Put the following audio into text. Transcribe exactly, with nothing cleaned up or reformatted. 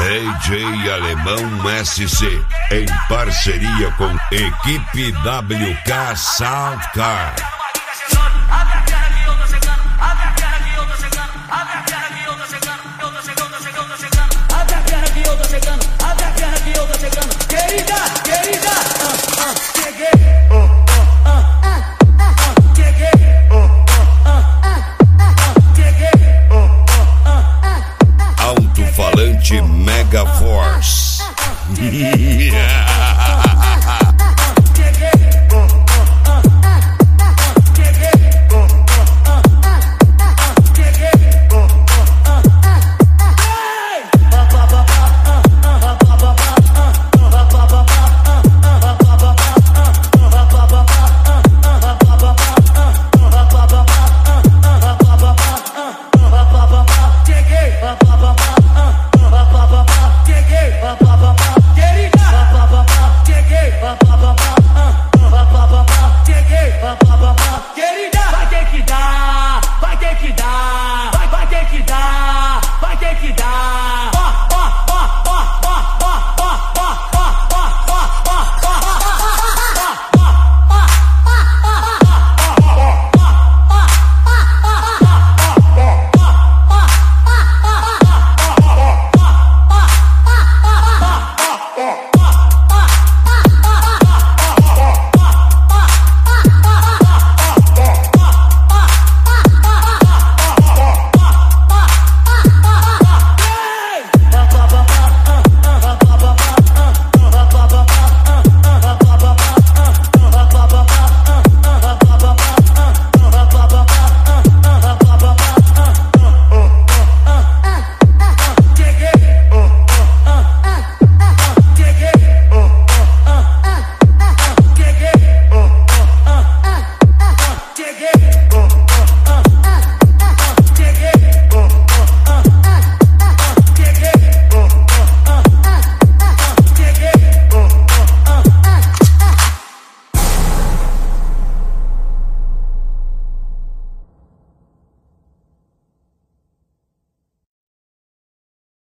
D J Alemão S C, em parceria com Equipe W K Soundcar. Abre a terra que eu tô chegando, abre a terra que eu tô chegando, abre a terra que eu tô chegando, eu tô chegando, tô chegando, tô chegando. Abre a terra que eu tô chegando, abre a terra que eu tô chegando. Querida, querida, ah, ah, cheguei. Oh, oh, ah, ah, ah, cheguei. Oh, oh, ah, ah, ah, cheguei. Oh, oh, ah, Alto-falante Mega Force. cheguei.